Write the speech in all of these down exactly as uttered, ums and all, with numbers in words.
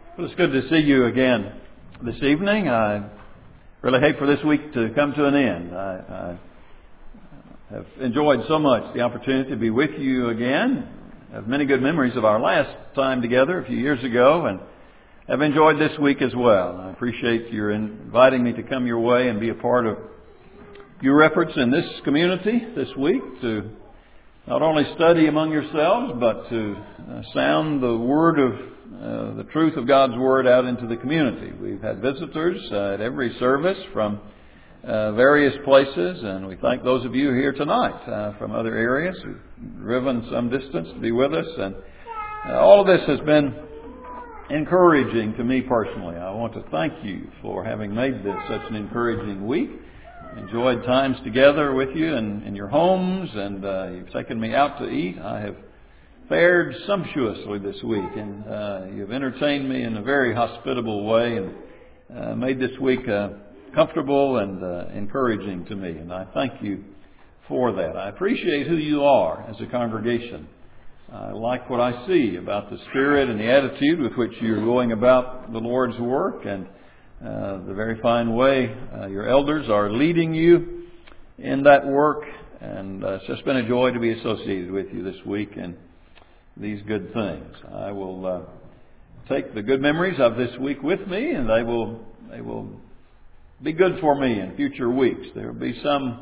Well, it's good to see you again this evening. I really hate for this week to come to an end. I, I have enjoyed so much the opportunity to be with you again. I have many good memories of our last time together a few years ago, and have enjoyed this week as well. I appreciate your inviting me to come your way and be a part of your efforts in this community this week to not only study among yourselves, but to uh, sound the word of uh, the truth of God's Word out into the community. We've had visitors uh, at every service from uh, various places, and we thank those of you here tonight uh, from other areas who've driven some distance to be with us. And uh, all of this has been encouraging to me personally. I want to thank you for having made this such an encouraging week. Enjoyed times together with you in, in your homes, and uh, you've taken me out to eat. I have fared sumptuously this week, and uh, you've entertained me in a very hospitable way and uh, made this week uh, comfortable and uh, encouraging to me, and I thank you for that. I appreciate who you are as a congregation. I like what I see about the spirit and the attitude with which you're going about the Lord's work, and Uh, the very fine way uh, your elders are leading you in that work, and uh, it's just been a joy to be associated with you this week and these good things. I will uh, take the good memories of this week with me, and they will they will be good for me in future weeks. There will be some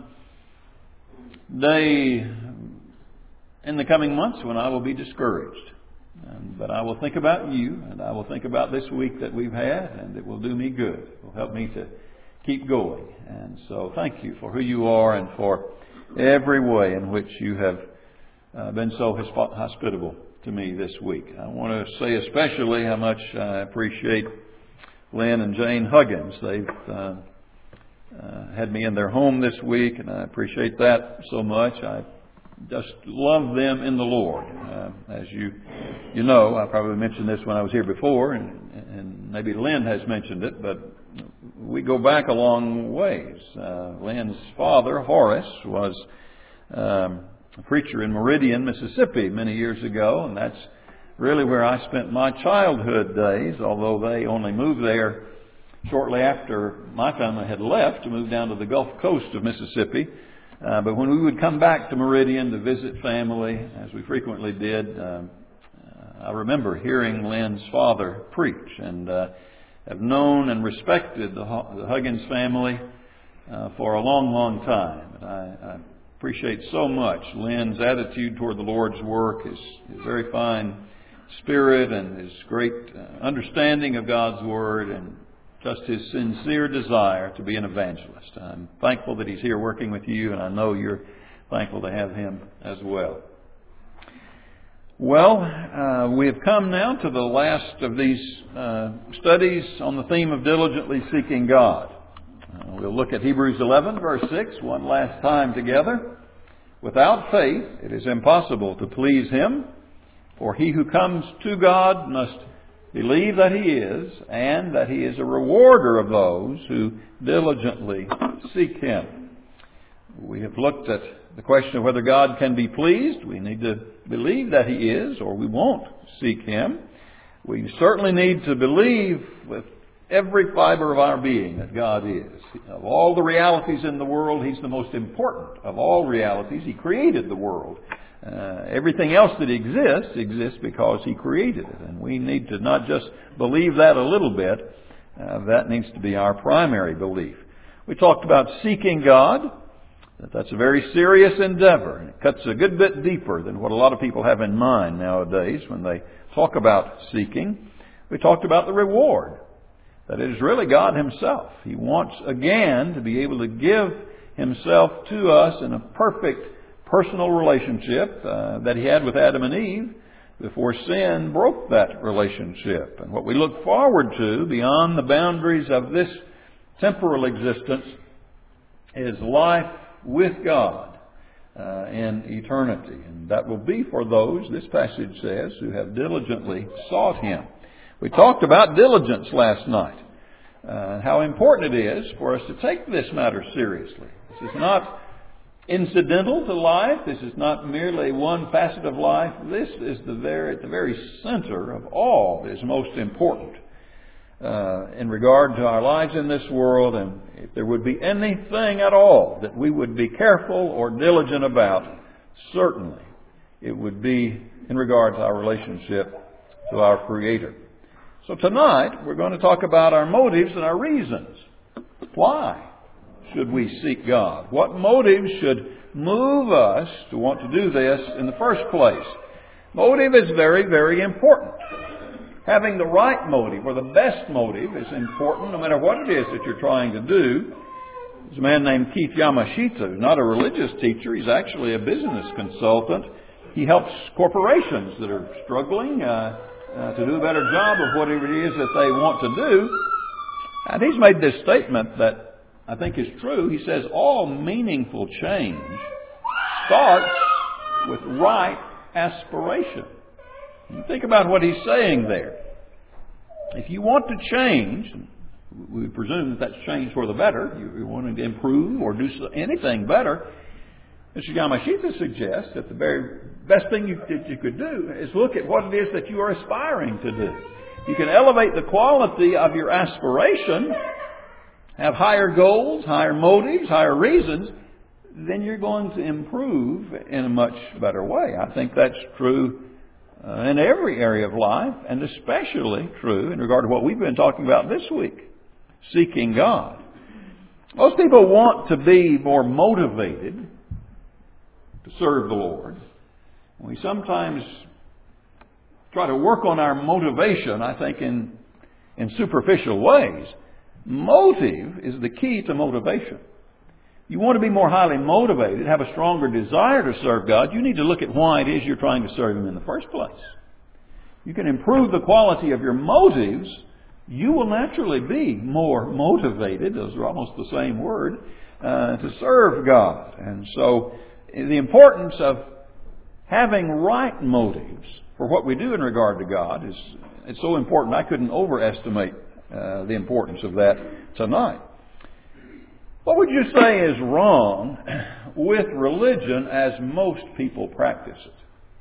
day in the coming months when I will be discouraged. And, but I will think about you, and I will think about this week that we've had, and it will do me good. It will help me to keep going. And so thank you for who you are and for every way in which you have uh, been so hospitable to me this week. I want to say especially how much I appreciate Lynn and Jane Huggins. They've uh, uh, had me in their home this week, and I appreciate that so much. I just love them in the Lord. Uh, as you you know, I probably mentioned this when I was here before, and, and maybe Lynn has mentioned it, but we go back a long ways. Uh, Lynn's father, Horace, was um, a preacher in Meridian, Mississippi many years ago, and that's really where I spent my childhood days, although they only moved there shortly after my family had left to move down to the Gulf Coast of Mississippi. Uh, but when we would come back to Meridian to visit family, as we frequently did, um, uh, I remember hearing Lynn's father preach, and uh, have known and respected the, the Huggins family uh, for a long, long time. And I, I appreciate so much Lynn's attitude toward the Lord's work, his, his very fine spirit, and his great uh, understanding of God's Word, and just his sincere desire to be an evangelist. I'm thankful that he's here working with you, and I know you're thankful to have him as well. Well, uh, we have come now to the last of these uh, studies on the theme of diligently seeking God. Uh, we'll look at Hebrews eleven, verse six, one last time together. Without faith, it is impossible to please Him, for he who comes to God must believe that He is, and that He is a rewarder of those who diligently seek Him. We have looked at the question of whether God can be pleased. We need to believe that He is, or we won't seek Him. We certainly need to believe with every fiber of our being that God is. Of all the realities in the world, He's the most important of all realities. He created the world. Uh, everything else that exists, exists because He created it. And we need to not just believe that a little bit. Uh, that needs to be our primary belief. We talked about seeking God, that that's a very serious endeavor. It cuts a good bit deeper than what a lot of people have in mind nowadays when they talk about seeking. We talked about the reward, that it is really God Himself. He wants again to be able to give Himself to us in a perfect personal relationship uh, that He had with Adam and Eve before sin broke that relationship. And what we look forward to beyond the boundaries of this temporal existence is life with God uh, in eternity. And that will be for those, this passage says, who have diligently sought Him. We talked about diligence last night, uh, how important it is for us to take this matter seriously. This is not incidental to life. This is not merely one facet of life. This is the very, at the very center of all that is most important uh, in regard to our lives in this world, and if there would be anything at all that we would be careful or diligent about, certainly it would be in regard to our relationship to our Creator. So tonight we're going to talk about our motives and our reasons. Why should we seek God? What motives should move us to want to do this in the first place? Motive is very, very important. Having the right motive or the best motive is important no matter what it is that you're trying to do. There's a man named Keith Yamashita, who's not a religious teacher. He's actually a business consultant. He helps corporations that are struggling uh, uh, to do a better job of whatever it is that they want to do. And he's made this statement that I think is true. He says, all meaningful change starts with right aspiration. You think about what he's saying there. If you want to change, we presume that that's change for the better. You're wanting to improve or do anything better. Mister Yamashita suggests that the very best thing you, that you could do is look at what it is that you are aspiring to do. You can elevate the quality of your aspiration, have higher goals, higher motives, higher reasons, then you're going to improve in a much better way. I think that's true uh, in every area of life, and especially true in regard to what we've been talking about this week, seeking God. Most people want to be more motivated to serve the Lord. We sometimes try to work on our motivation, I think, in, in superficial ways. Motive is the key to motivation. You want to be more highly motivated, have a stronger desire to serve God, you need to look at why it is you're trying to serve Him in the first place. You can improve the quality of your motives, you will naturally be more motivated, those are almost the same word, uh, to serve God. And so the importance of having right motives for what we do in regard to God is it's so important. I couldn't overestimate uh, the importance of that tonight. What would you say is wrong with religion as most people practice it?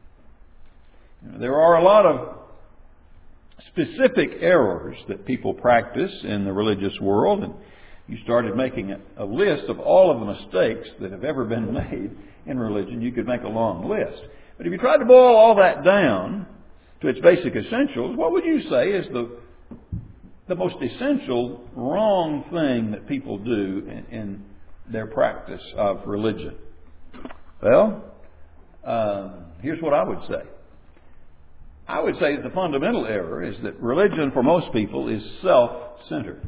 You know, there are a lot of specific errors that people practice in the religious world, and you started making a list of all of the mistakes that have ever been made in religion, you could make a long list. But if you tried to boil all that down to its basic essentials, what would you say is the the most essential wrong thing that people do in, in their practice of religion? Well, uh, here's what I would say. I would say that the fundamental error is that religion for most people is self-centered.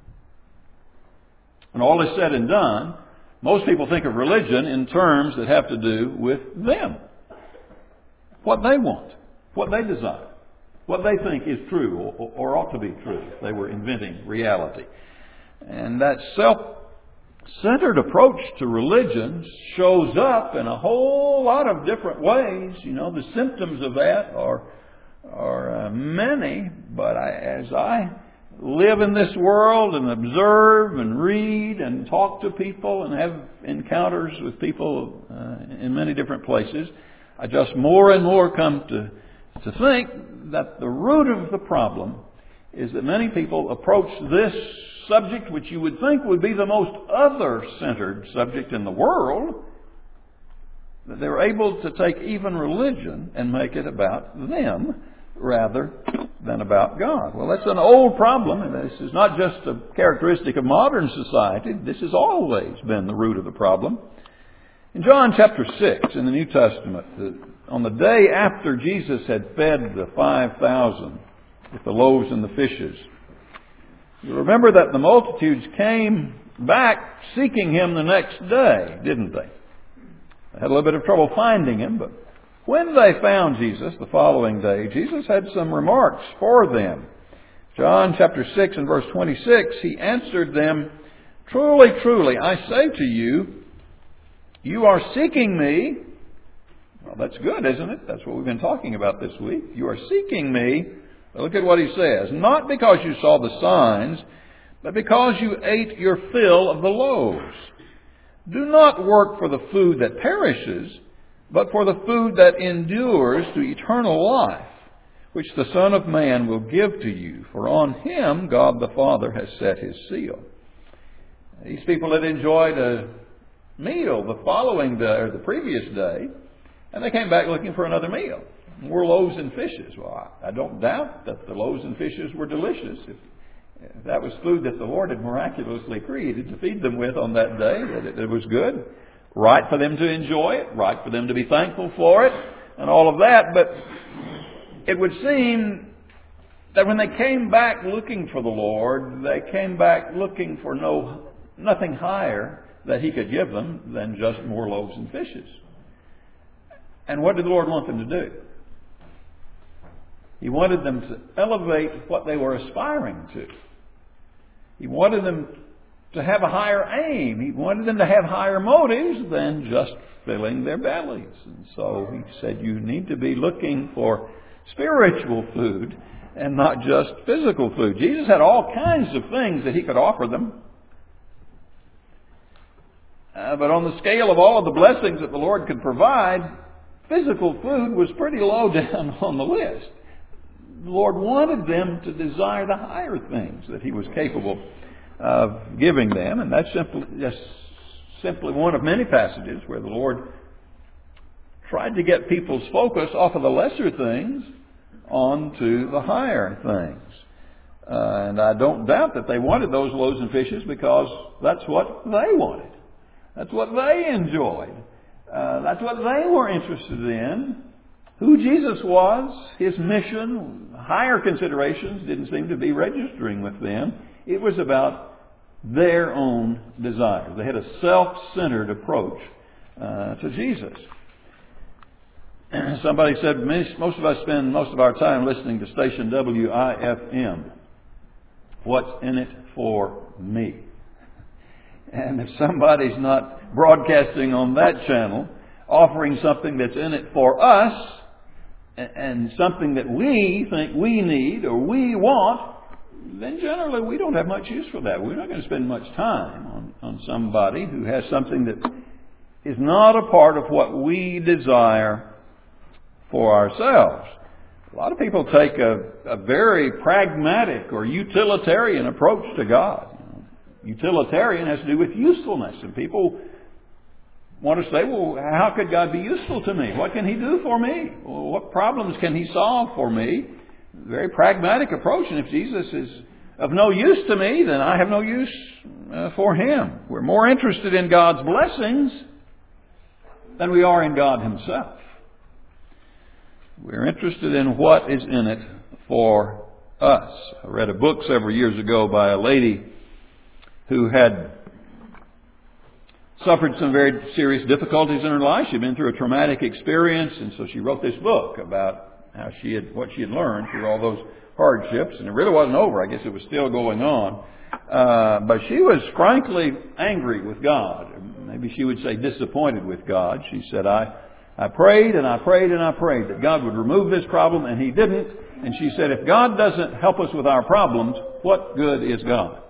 When all is said and done, most people think of religion in terms that have to do with them. What they want, what they desire, what they think is true or, or ought to be true if they were inventing reality. And that self-centered approach to religion shows up in a whole lot of different ways. You know, the symptoms of that are, are uh, many, but I, as I live in this world and observe and read and talk to people and have encounters with people uh, in many different places, I just more and more come to, to think that the root of the problem is that many people approach this subject, which you would think would be the most other-centered subject in the world, that they're able to take even religion and make it about them rather than about God. Well, that's an old problem, and this is not just a characteristic of modern society. This has always been the root of the problem. In John chapter six in the New Testament, the, on the day after Jesus had fed the five thousand with the loaves and the fishes, you remember that the multitudes came back seeking Him the next day, didn't they? They had a little bit of trouble finding Him, but when they found Jesus the following day, Jesus had some remarks for them. John chapter six and verse twenty-six, He answered them, "Truly, truly, I say to you, you are seeking me." Well, that's good, isn't it? That's what we've been talking about this week. You are seeking me. But look at what He says. Not because you saw the signs, but because you ate your fill of the loaves. Do not work for the food that perishes, but for the food that endures to eternal life, which the Son of Man will give to you, for on him God the Father has set his seal. These people had enjoyed a meal the following day, or the previous day, and they came back looking for another meal. More loaves and fishes. Well, I don't doubt that the loaves and fishes were delicious. If, if that was food that the Lord had miraculously created to feed them with on that day, that it, it was good. Right for them to enjoy it, right for them to be thankful for it, and all of that. But it would seem that when they came back looking for the Lord, they came back looking for no nothing higher that He could give them than just more loaves and fishes. And what did the Lord want them to do? He wanted them to elevate what they were aspiring to. He wanted them to have a higher aim. He wanted them to have higher motives than just filling their bellies. And so He said, you need to be looking for spiritual food and not just physical food. Jesus had all kinds of things that He could offer them. Uh, but on the scale of all of the blessings that the Lord could provide, physical food was pretty low down on the list. The Lord wanted them to desire the higher things that He was capable of giving them. And that's simply, just simply one of many passages where the Lord tried to get people's focus off of the lesser things onto the higher things. Uh, and I don't doubt that they wanted those loaves and fishes because that's what they wanted. That's what they enjoyed. Uh, that's what they were interested in. Who Jesus was, His mission, higher considerations didn't seem to be registering with them. It was about their own desires. They had a self-centered approach uh, to Jesus. Somebody said, most of us spend most of our time listening to station W I F M. What's in it for me? And if somebody's not broadcasting on that channel, offering something that's in it for us, and something that we think we need or we want, then generally we don't have much use for that. We're not going to spend much time on, on somebody who has something that is not a part of what we desire for ourselves. A lot of people take a, a very pragmatic or utilitarian approach to God. Utilitarian has to do with usefulness, and people want to say, well, how could God be useful to me? What can He do for me? Well, what problems can He solve for me? Very pragmatic approach. And if Jesus is of no use to me, then I have no use uh, for Him. We're more interested in God's blessings than we are in God Himself. We're interested in what is in it for us. I read a book several years ago by a lady who had suffered some very serious difficulties in her life. She'd been through a traumatic experience, and so she wrote this book about how she had, what she had learned through all those hardships. And it really wasn't over. I guess it was still going on. Uh, but she was frankly angry with God. Maybe she would say disappointed with God. She said, I, I prayed and I prayed and I prayed that God would remove this problem, and He didn't. And she said, if God doesn't help us with our problems, what good is God?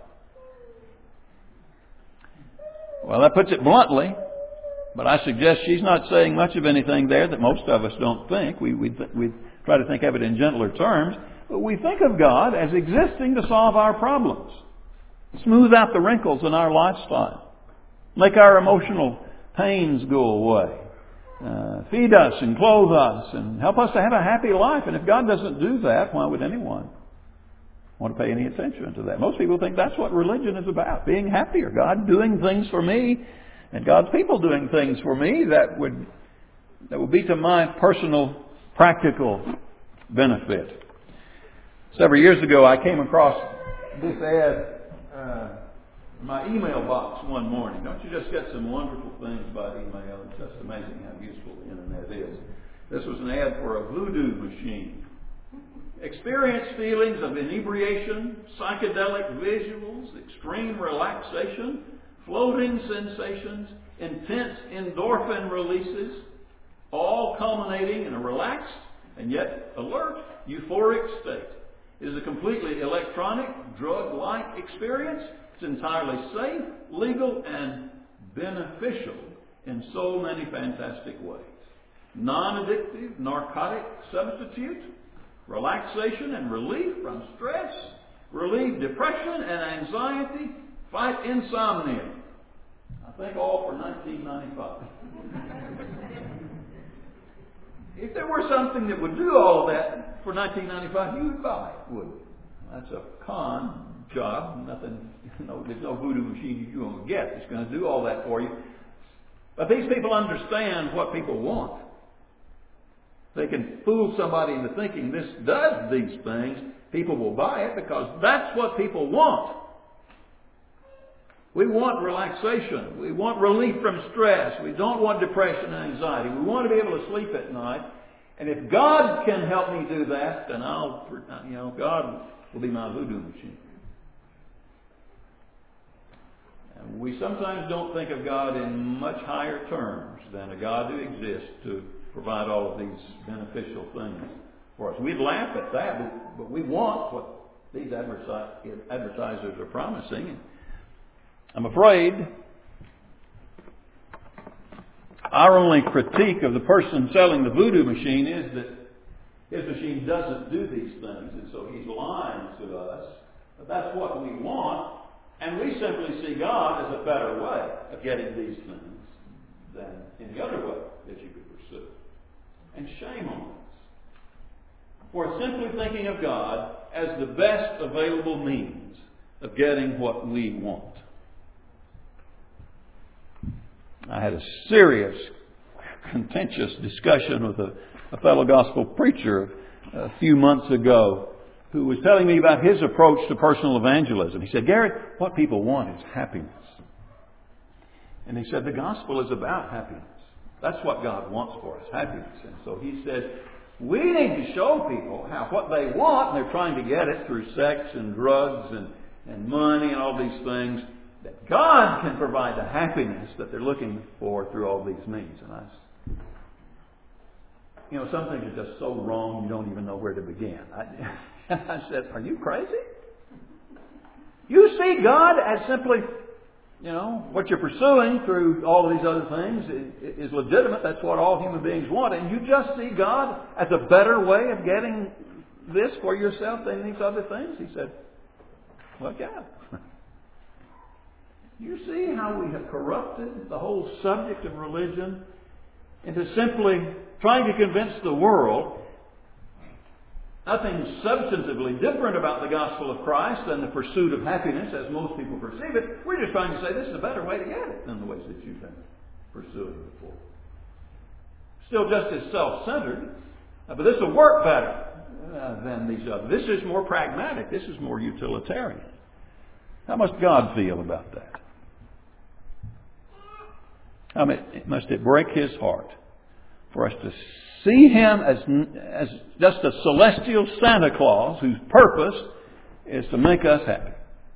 Well, that puts it bluntly, but I suggest she's not saying much of anything there that most of us don't think. We, we, th- we try to think of it in gentler terms, but we think of God as existing to solve our problems, smooth out the wrinkles in our lifestyle, make our emotional pains go away, uh, feed us and clothe us and help us to have a happy life. And if God doesn't do that, why would anyone want to pay any attention to that? Most people think that's what religion is about, being happier. God doing things for me and God's people doing things for me that would that would be to my personal, practical benefit. Several years ago, I came across this ad uh, in my email box one morning. Don't you just get some wonderful things by email? It's just amazing how useful the Internet is. This was an ad for a voodoo machine. Experience feelings of inebriation, psychedelic visuals, extreme relaxation, floating sensations, intense endorphin releases, all culminating in a relaxed and yet alert, euphoric state. It is a completely electronic, drug-like experience. It's entirely safe, legal, and beneficial in so many fantastic ways. Non-addictive, narcotic substitute, relaxation and relief from stress, relieve depression and anxiety, fight insomnia. I think all for nineteen ninety-five. If there were something that would do all of that for nineteen ninety-five, you would buy it, wouldn't you? That's a con job. Nothing, you know, there's no voodoo machine you're going to get that's going to do all that for you. But these people understand what people want. They can fool somebody into thinking this does these things. People will buy it because that's what people want. We want relaxation. We want relief from stress. We don't want depression and anxiety. We want to be able to sleep at night. And if God can help me do that, then I'll, you know, God will be my voodoo machine. And we sometimes don't think of God in much higher terms than a God who exists to provide all of these beneficial things for us. We'd laugh at that, but, but we want what these advertisers are promising. I'm afraid our only critique of the person selling the voodoo machine is that his machine doesn't do these things, and so he's lying to us. But that's what we want, and we simply see God as a better way of getting these things than any other way that you could pursue. And shame on us for simply thinking of God as the best available means of getting what we want. I had a serious, contentious discussion with a, a fellow gospel preacher a few months ago who was telling me about his approach to personal evangelism. He said, "Gary, what people want is happiness." And he said, the gospel is about happiness. That's what God wants for us, happiness. And so he said, we need to show people how what they want, and they're trying to get it through sex and drugs and, and money and all these things, that God can provide the happiness that they're looking for through all these means. And I, you know, some things are just so wrong you don't even know where to begin. I, I said, are you crazy? You see God as simply, you know, what you're pursuing through all of these other things is, is legitimate. That's what all human beings want. And you just see God as a better way of getting this for yourself than these other things? He said, look out. You see how we have corrupted the whole subject of religion into simply trying to convince the world nothing substantively different about the gospel of Christ than the pursuit of happiness as most people perceive it. We're just trying to say this is a better way to get it than the ways that you've been pursuing before. Still just as self-centered, but this will work better uh, than these others. This is more pragmatic. This is more utilitarian. How must God feel about that? How must it break His heart for us to see Him as, as just a celestial Santa Claus whose purpose is to make us happy?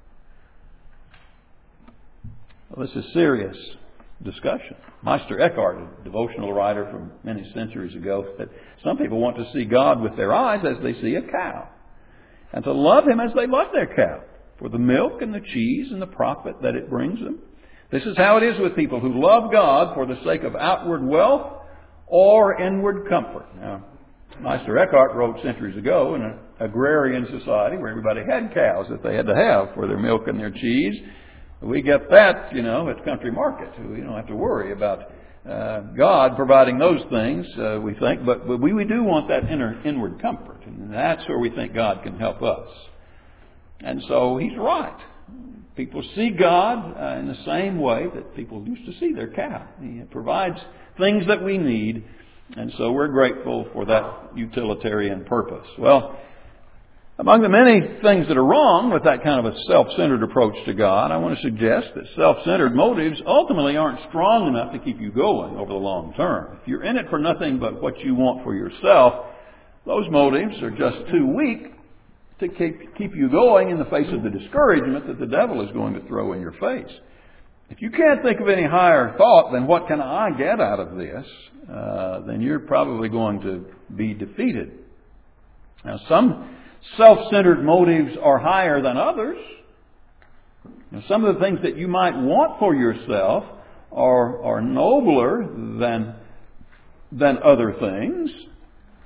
Well, this is serious discussion. Meister Eckhart, a devotional writer from many centuries ago, said some people want to see God with their eyes as they see a cow, and to love Him as they love their cow, for the milk and the cheese and the profit that it brings them. This is how it is with people who love God for the sake of outward wealth or inward comfort. Now, Meister Eckhart wrote centuries ago in an agrarian society where everybody had cows that they had to have for their milk and their cheese. We get that, you know, at Country Market. We don't have to worry about uh, God providing those things, uh, we think. But, but we, we do want that inner, inward comfort. And that's where we think God can help us. And so he's right. People see God uh, in the same way that people used to see their cow. He provides things that we need, and so we're grateful for that utilitarian purpose. Well, among the many things that are wrong with that kind of a self-centered approach to God, I want to suggest that self-centered motives ultimately aren't strong enough to keep you going over the long term. If you're in it for nothing but what you want for yourself, those motives are just too weak to keep, keep you going in the face of the discouragement that the devil is going to throw in your face. If you can't think of any higher thought than what can I get out of this, uh, then you're probably going to be defeated. Now, some self-centered motives are higher than others. Now, some of the things that you might want for yourself are, are nobler than, than other things.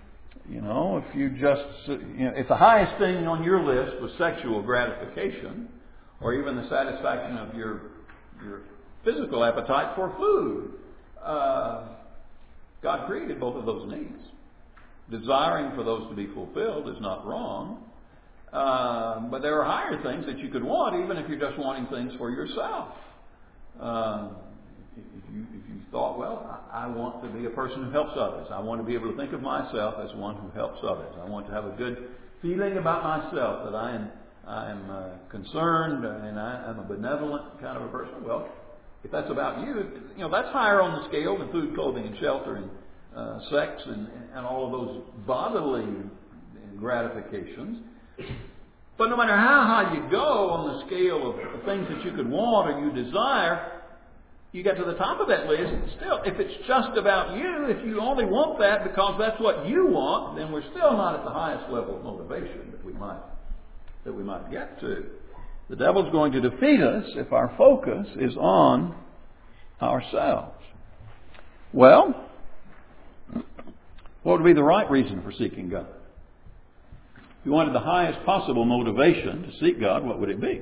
You know, if you just, you know, if the highest thing on your list was sexual gratification, or even the satisfaction of your your physical appetite for food, uh, God created both of those needs. Desiring for those to be fulfilled is not wrong, uh, but there are higher things that you could want, even if you're just wanting things for yourself. Uh, If you, if you thought, well, I, I want to be a person who helps others. I want to be able to think of myself as one who helps others. I want to have a good feeling about myself, that I am, I am uh, concerned and I am a benevolent kind of a person. Well, if that's about you, you know, that's higher on the scale than food, clothing, and shelter, and uh, sex, and, and all of those bodily gratifications. But no matter how high you go on the scale of the things that you could want or you desire, you get to the top of that list, still, if it's just about you, if you only want that because that's what you want, then we're still not at the highest level of motivation that we might that we might get to. The devil's going to defeat us if our focus is on ourselves. Well, what would be the right reason for seeking God? If you wanted the highest possible motivation to seek God, what would it be?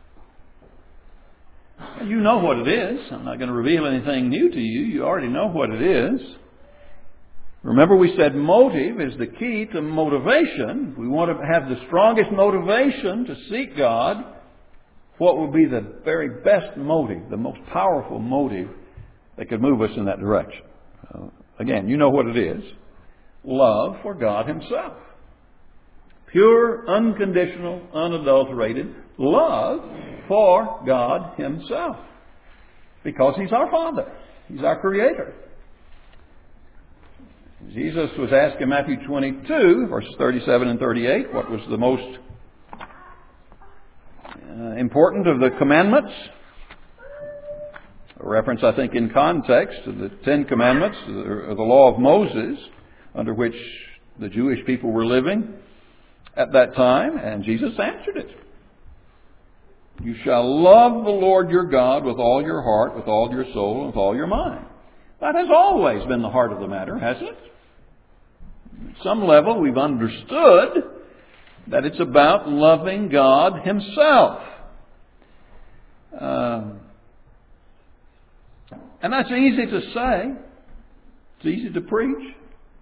You know what it is. I'm not going to reveal anything new to you. You already know what it is. Remember, we said motive is the key to motivation. We want to have the strongest motivation to seek God. What would be the very best motive, the most powerful motive that could move us in that direction? Uh, again, you know what it is. Love for God Himself. Pure, unconditional, unadulterated love for God Himself. Because He's our Father. He's our Creator. Jesus was asked in Matthew twenty-two, verses thirty-seven and thirty-eight, what was the most uh, important of the commandments. A reference, I think, in context to the Ten Commandments, or the law of Moses, under which the Jewish people were living at that time, and Jesus answered it. You shall love the Lord your God with all your heart, with all your soul, and with all your mind. That has always been the heart of the matter, hasn't it? At some level, we've understood that it's about loving God Himself. Um, and that's easy to say. It's easy to preach.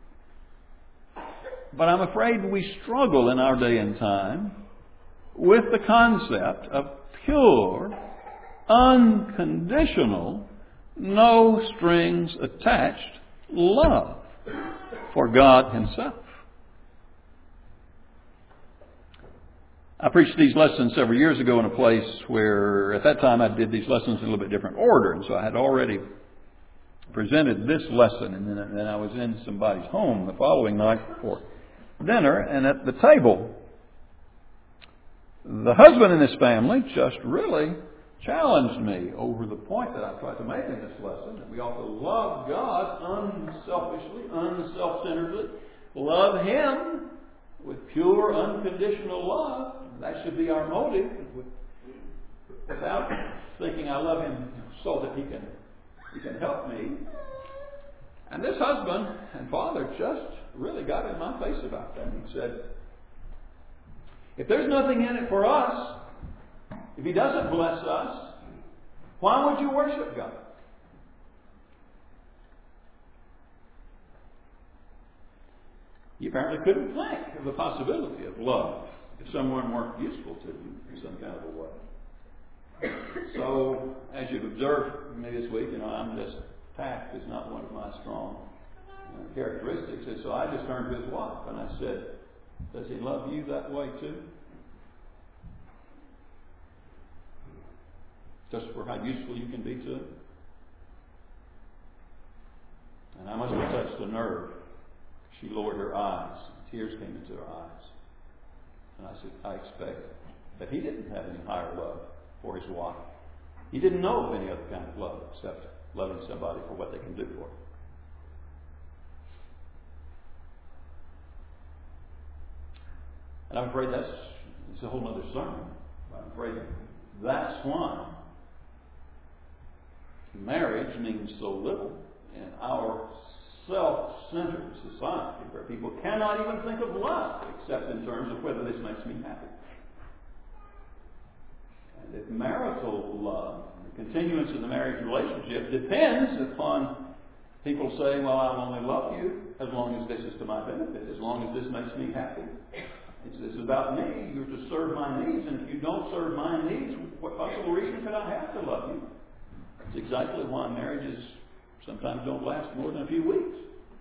But I'm afraid we struggle in our day and time with the concept of pure, unconditional, no strings attached love for God Himself. I preached these lessons several years ago in a place where at that time I did these lessons in a little bit different order. And so I had already presented this lesson, and then, and then I was in somebody's home the following night for dinner, and at the table, the husband in this family just really challenged me over the point that I tried to make in this lesson, that we ought to love God unselfishly, unself-centeredly, love Him with pure, unconditional love. That should be our motive, without thinking I love Him so that He can, He can help me. And this husband and father just really got in my face about that. He said, if there's nothing in it for us, if He doesn't bless us, why would you worship God? You apparently couldn't think of the possibility of love if someone weren't useful to you in some kind of a way. So, as you've observed me this week, you know, I'm just, tact is not one of my strong uh, characteristics. And so I just turned to his wife and I said, does he love you that way too? Just for how useful you can be to him? And I must have touched a nerve. She lowered her eyes. Tears came into her eyes. And I said, I expect that he didn't have any higher love for his wife. He didn't know of any other kind of love except loving somebody for what they can do for him. And I'm afraid that's it's a whole other sermon. I'm afraid that's why marriage means so little in our self-centered society where people cannot even think of love except in terms of whether this makes me happy. And if marital love, the continuance of the marriage relationship, depends upon people saying, well, I'll only love you as long as this is to my benefit, as long as this makes me happy. It's, this is about me. You're to serve my needs, and if you don't serve my needs, what possible reason could I have to love you? That's exactly why marriages sometimes don't last more than a few weeks.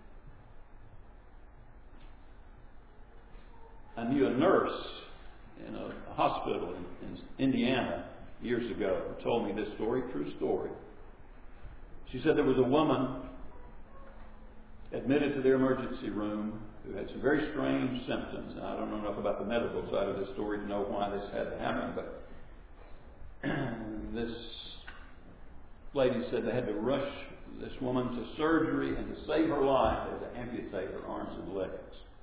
I knew a nurse in a hospital in, in Indiana years ago who told me this story, true story. She said there was a woman admitted to their emergency room who had some very strange symptoms. And I don't know enough about the medical side of this story to know why this had to happen, but this lady said they had to rush this woman to surgery and to save her life, they had to amputate her arms and legs.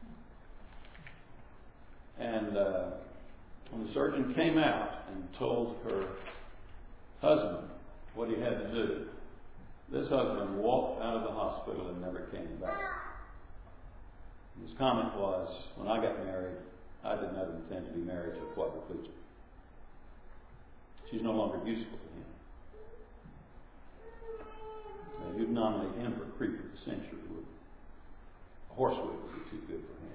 And uh, when the surgeon came out and told her husband what he had to do, this husband walked out of the hospital and never came back. And his comment was, when I got married, I did not intend to be married to a quadriplegic. She's no longer useful to him. Now, you'd nominate him for creeper of the century. A horsewhip would be too good for him.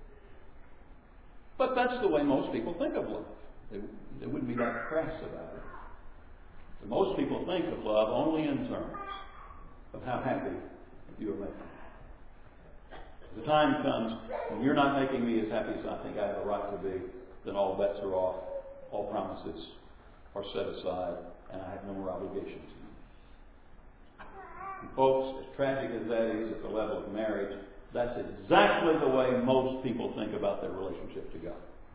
But that's the way most people think of love. They, they wouldn't be that crass about it. But most people think of love only in terms of how happy you are making me. The time comes when you're not making me as happy as I think I have a right to be, then all bets are off, all promises are set aside, and I have no more obligation to you. And folks, as tragic as that is at the level of marriage, that's exactly the way most people think about their relationship to God.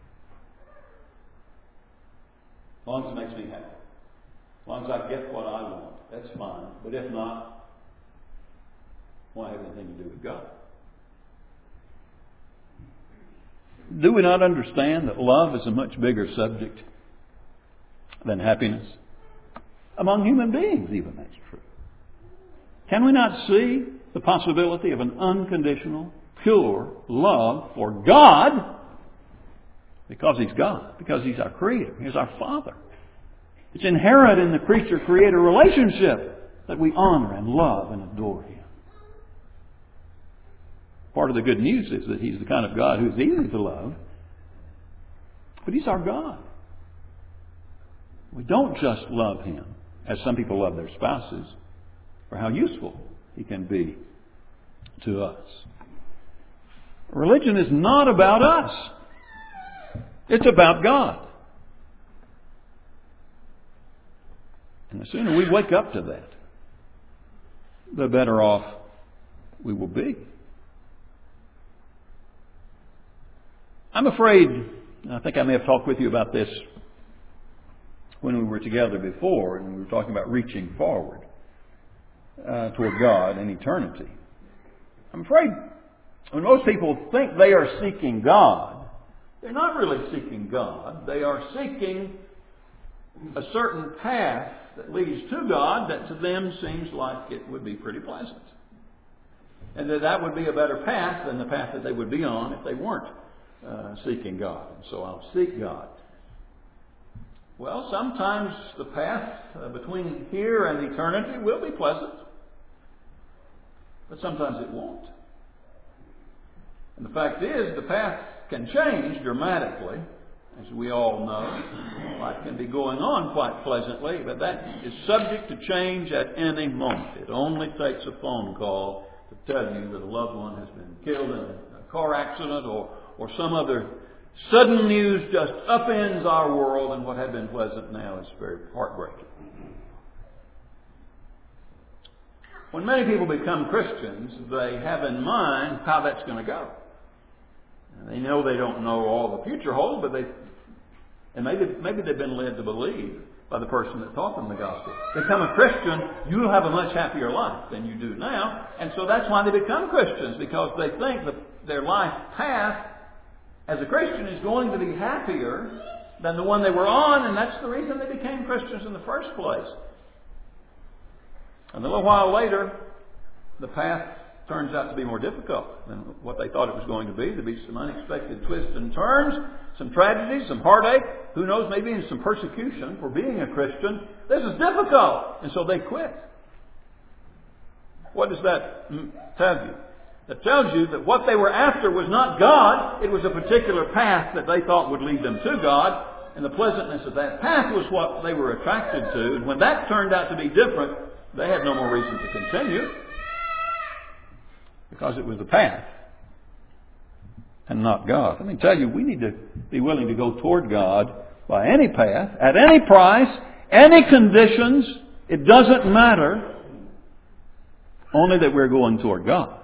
As long as it makes me happy. As long as I get what I want, that's fine. But if not, why have anything to do with God? Do we not understand that love is a much bigger subject than happiness? Among human beings, even, that's true. Can we not see the possibility of an unconditional, pure love for God? Because He's God. Because He's our Creator. He's our Father. It's inherent in the creature-creator relationship that we honor and love and adore Him. Part of the good news is that He's the kind of God who's easy to love. But He's our God. We don't just love Him as some people love their spouses, for how useful He can be to us. Religion is not about us. It's about God. And the sooner we wake up to that, the better off we will be. I'm afraid, I think I may have talked with you about this when we were together before, and we were talking about reaching forward uh, toward God and eternity. I'm afraid when most people think they are seeking God, they're not really seeking God. They are seeking a certain path that leads to God that to them seems like it would be pretty pleasant. And that that would be a better path than the path that they would be on if they weren't uh, seeking God. And so I'll seek God. Well, sometimes the path uh, between here and eternity will be pleasant. But sometimes it won't. And the fact is, the path can change dramatically. As we all know, life can be going on quite pleasantly, but that is subject to change at any moment. It only takes a phone call to tell you that a loved one has been killed in a car accident, or, or some other sudden news just upends our world, and what had been pleasant now is very heartbreaking. When many people become Christians, they have in mind how that's going to go. They know they don't know all the future holds, but they, and maybe, maybe they've been led to believe by the person that taught them the gospel. Become a Christian, you'll have a much happier life than you do now. And so that's why they become Christians, because they think that their life path as a Christian is going to be happier than the one they were on, and that's the reason they became Christians in the first place. And a little while later, the path turns out to be more difficult than what they thought it was going to be. There'll be some unexpected twists and turns, some tragedies, some heartache, who knows, maybe even some persecution for being a Christian. This is difficult. And so they quit. What does that tell you? That tells you that what they were after was not God. It was a particular path that they thought would lead them to God. And the pleasantness of that path was what they were attracted to. And when that turned out to be different, they had no more reason to continue. Because it was the path and not God. Let me tell you, we need to be willing to go toward God by any path, at any price, any conditions. It doesn't matter. Only that we're going toward God.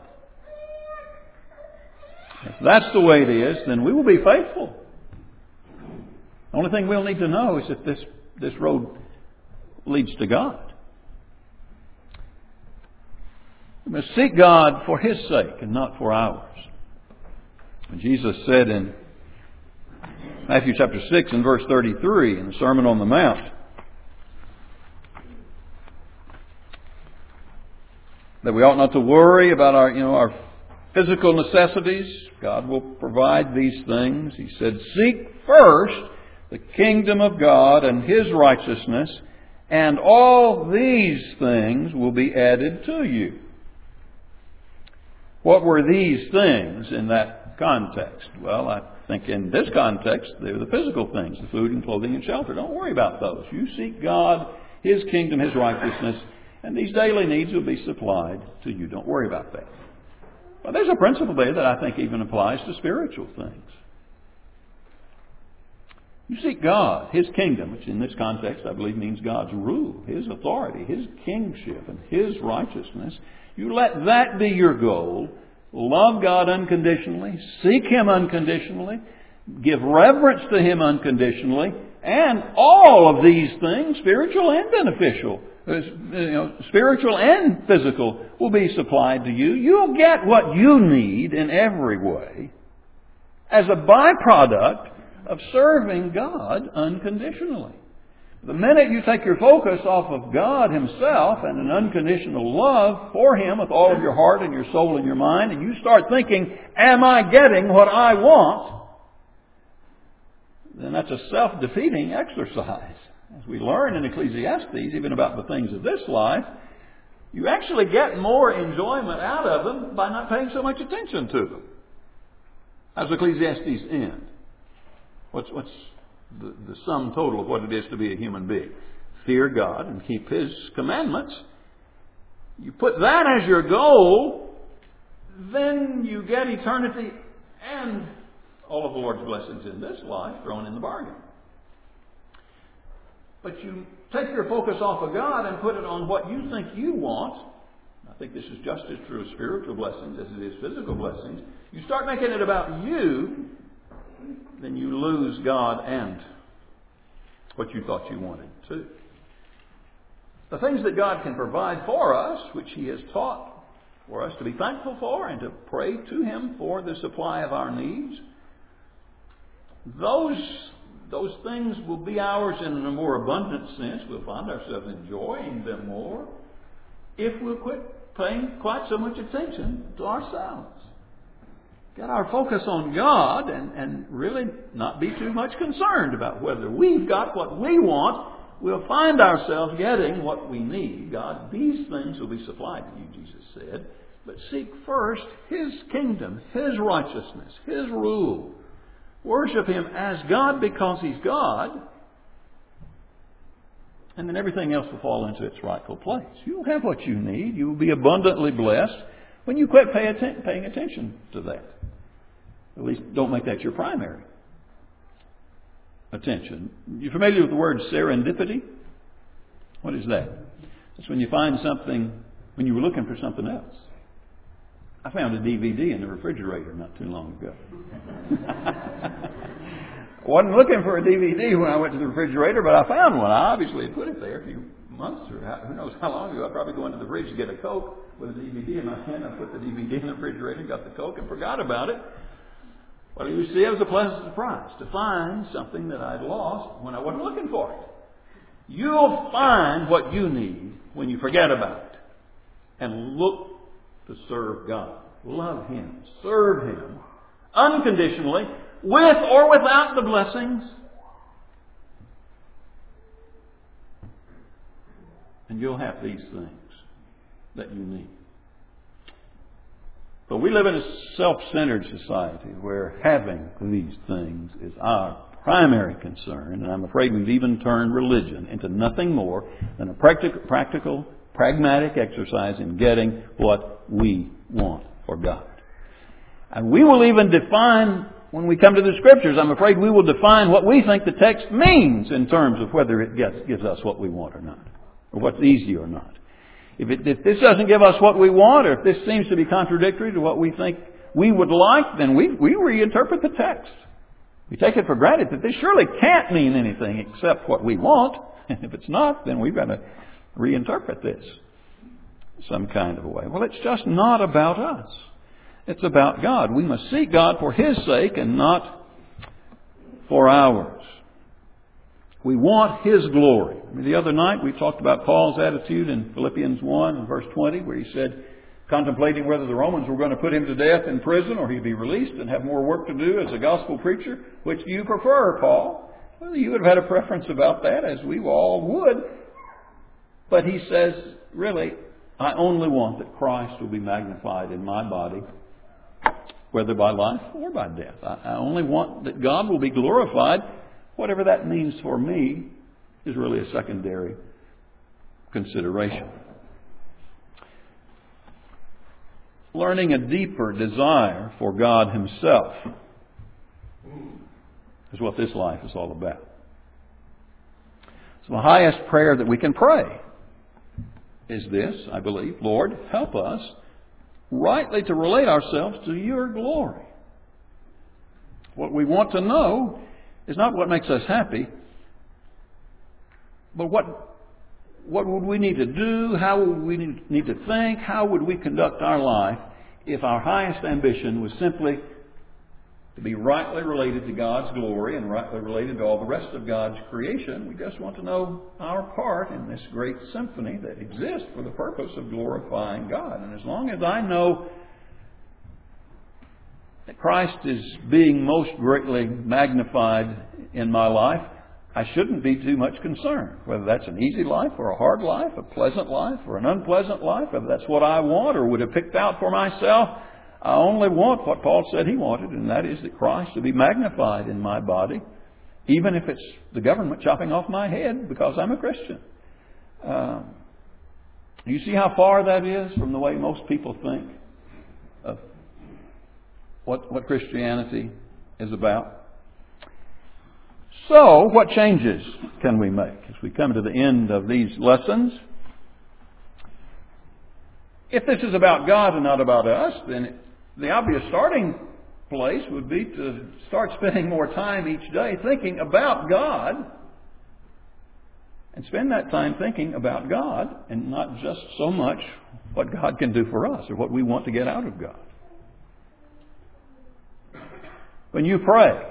If that's the way it is, then we will be faithful. The only thing we'll need to know is if this, this road leads to God. We must seek God for His sake and not for ours. Jesus said in Matthew chapter six and verse thirty-three in the Sermon on the Mount that we ought not to worry about our, you know, our physical necessities. God will provide these things. He said, seek first the kingdom of God and His righteousness, and all these things will be added to you. What were these things in that context? Well, I think in this context, they're the physical things, the food and clothing and shelter. Don't worry about those. You seek God, His kingdom, His righteousness, and these daily needs will be supplied to you. Don't worry about that. But there's a principle there that I think even applies to spiritual things. You seek God, His kingdom, which in this context I believe means God's rule, His authority, His kingship, and His righteousness. You let that be your goal. Love God unconditionally. Seek Him unconditionally. Give reverence to Him unconditionally. And all of these things, spiritual and beneficial, you know, spiritual and physical, will be supplied to you. You'll get what you need in every way as a byproduct of serving God unconditionally. The minute you take your focus off of God Himself and an unconditional love for Him with all of your heart and your soul and your mind, and you start thinking, am I getting what I want? Then that's a self-defeating exercise. As we learn in Ecclesiastes, even about the things of this life, you actually get more enjoyment out of them by not paying so much attention to them. How does Ecclesiastes end? What's, what's the, the sum total of what it is to be a human being? Fear God and keep His commandments. You put that as your goal, then you get eternity and all of the Lord's blessings in this life thrown in the bargain. But you take your focus off of God and put it on what you think you want. I think this is just as true of spiritual blessings as it is physical blessings. You start making it about you, then you lose God and what you thought you wanted too. The things that God can provide for us, which He has taught for us to be thankful for and to pray to Him for the supply of our needs, those Those things will be ours in a more abundant sense. We'll find ourselves enjoying them more if we'll quit paying quite so much attention to ourselves. Get our focus on God and, and really not be too much concerned about whether we've got what we want. We'll find ourselves getting what we need. God, these things will be supplied to you, Jesus said. But seek first His kingdom, His righteousness, His rule. Worship Him as God because He's God. And then everything else will fall into its rightful place. You'll have what you need. You will be abundantly blessed when you quit pay atten- paying attention to that. At least don't make that your primary attention. You familiar with the word serendipity? What is that? It's when you find something, when you were looking for something else. I found a D V D in the refrigerator not too long ago. I wasn't looking for a D V D when I went to the refrigerator, but I found one. I obviously had put it there a few months or how, who knows how long ago. I probably go into the fridge to get a Coke with a D V D in my hand. I put the D V D in the refrigerator, got the Coke, and forgot about it. Well, you see, it was a pleasant surprise to find something that I'd lost when I wasn't looking for it. You'll find what you need when you forget about it and look to serve God. Love Him. Serve Him unconditionally, with or without the blessings. And you'll have these things that you need. But we live in a self-centered society where having these things is our primary concern, and I'm afraid we've even turned religion into nothing more than a practical, practical, pragmatic exercise in getting what we want for God. And we will even define, when we come to the Scriptures, I'm afraid we will define what we think the text means in terms of whether it gets, gives us what we want or not, or what's easy or not. If, it, if this doesn't give us what we want, or if this seems to be contradictory to what we think we would like, then we, we reinterpret the text. We take it for granted that this surely can't mean anything except what we want. And if it's not, then we've got to reinterpret this some kind of a way. Well, it's just not about us. It's about God. We must seek God for His sake and not for ours. We want His glory. I mean, the other night we talked about Paul's attitude in Philippians one and verse twenty, where he said, contemplating whether the Romans were going to put him to death in prison or he'd be released and have more work to do as a gospel preacher. Which do you prefer, Paul? Well, you would have had a preference about that, as we all would. But he says, really, I only want that Christ will be magnified in my body, whether by life or by death. I only want that God will be glorified. Whatever that means for me is really a secondary consideration. Learning a deeper desire for God Himself is what this life is all about. So the highest prayer that we can pray is this, I believe: Lord, help us rightly to relate ourselves to Your glory. What we want to know is not what makes us happy, but what what would we need to do? How would we need to think? How would we conduct our life if our highest ambition was simply to be rightly related to God's glory and rightly related to all the rest of God's creation? We just want to know our part in this great symphony that exists for the purpose of glorifying God. And as long as I know that Christ is being most greatly magnified in my life, I shouldn't be too much concerned whether that's an easy life or a hard life, a pleasant life or an unpleasant life, whether that's what I want or would have picked out for myself. I only want what Paul said he wanted, and that is that Christ to be magnified in my body, even if it's the government chopping off my head because I'm a Christian. Um, you see how far that is from the way most people think of what, what Christianity is about? So, what changes can we make as we come to the end of these lessons? If this is about God and not about us, then the obvious starting place would be to start spending more time each day thinking about God, and spend that time thinking about God and not just so much what God can do for us or what we want to get out of God. When you pray,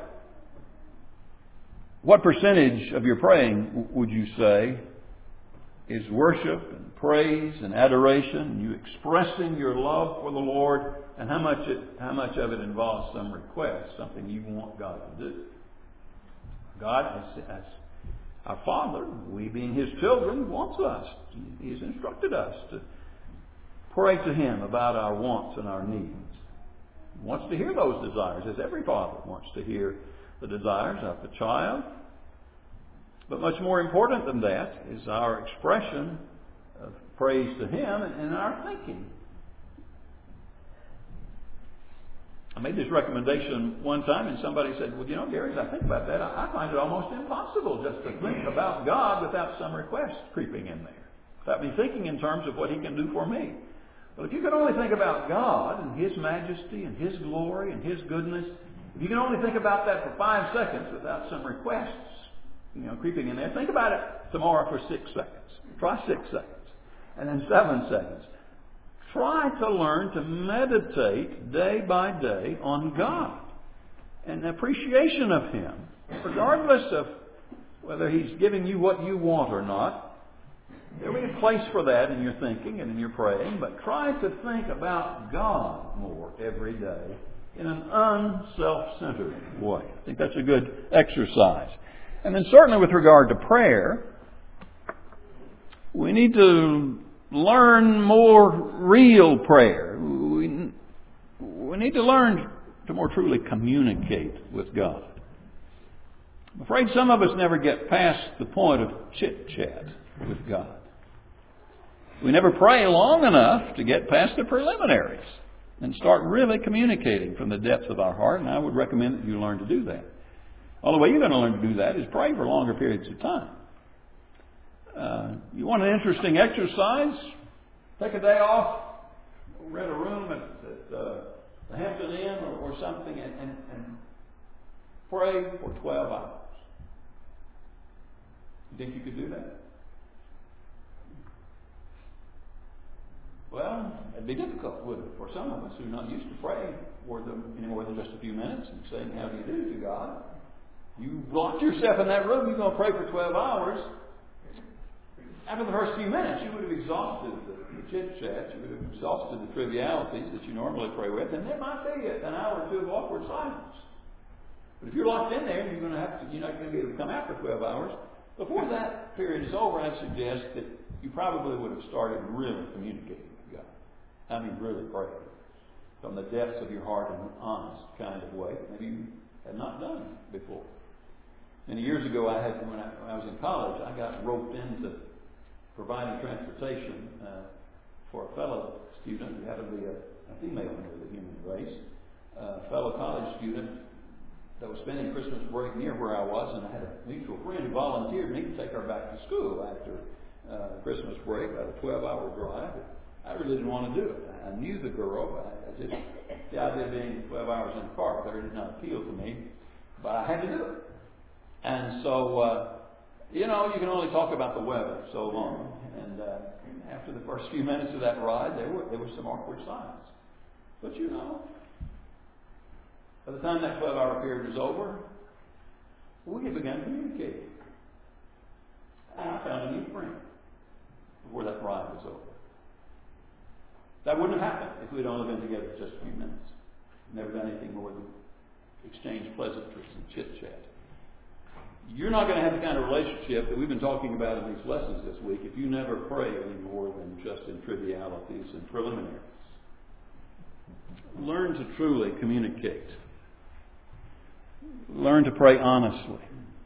what percentage of your praying would you say is worship and praise and adoration, you expressing your love for the Lord, and how much it, how much of it involves some request, something you want God to do? God, as, as our Father, we being His children, wants us. He has instructed us to pray to Him about our wants and our needs. He wants to hear those desires, as every father wants to hear the desires of the child. But much more important than that is our expression of praise to Him and our thinking. I made this recommendation one time, and somebody said, well, you know, Gary, as I think about that, I find it almost impossible just to think about God without some request creeping in there, without me thinking in terms of what He can do for me. Well, if you can only think about God and His majesty and His glory and His goodness, if you can only think about that for five seconds without some requests, you know, creeping in there, think about it tomorrow for six seconds. Try six seconds. And then seven seconds. Try to learn to meditate day by day on God and appreciation of Him, regardless of whether He's giving you what you want or not. There will be a place for that in your thinking and in your praying, but try to think about God more every day in an unself-centered way. I think that's a good exercise. And then certainly with regard to prayer, we need to learn more real prayer. We, we need to learn to more truly communicate with God. I'm afraid some of us never get past the point of chit-chat with God. We never pray long enough to get past the preliminaries and start really communicating from the depths of our heart, and I would recommend that you learn to do that. Well, the way you're going to learn to do that is pray for longer periods of time. Uh, you want an interesting exercise? Take a day off, rent a room at, at uh, the Hampton Inn or, or something, and, and, and pray for twelve hours. You think you could do that? Well, it'd be difficult, wouldn't it, for some of us who are not used to praying for them any more than just a few minutes and saying, how do you do to God? You locked yourself in that room, you're going to pray for twelve hours. After the first few minutes, you would have exhausted the, the chit-chat, you would have exhausted the trivialities that you normally pray with, and there might be an hour or two of awkward silence. But if you're locked in there, you're going to have to, you're not going to be able to come after twelve hours. Before that period is over, I'd suggest that you probably would have started really communicating with God. I mean, really praying from the depths of your heart in an honest kind of way that maybe you had not done before. Many years ago, I had when I, when I was in college, I got roped into providing transportation uh, for a fellow student who happened to be a, a female member of the human race, a fellow college student that was spending Christmas break near where I was, and I had a mutual friend who volunteered me to take her back to school after uh, Christmas break, about a twelve-hour drive. I really didn't want to do it. I knew the girl, but I, I just, the idea of being twelve hours in the car with her did not appeal to me, but I had to do it. And so, uh, you know, you can only talk about the weather so long. And uh, after the first few minutes of that ride, there were there was some awkward silence. But you know, by the time that twelve-hour period was over, we had begun communicating. And I found a new friend before that ride was over. That wouldn't have happened if we'd only been together just a few minutes. Never done anything more than exchange pleasantries and chit-chat. You're not going to have the kind of relationship that we've been talking about in these lessons this week if you never pray any more than just in trivialities and preliminaries. Learn to truly communicate. Learn to pray honestly.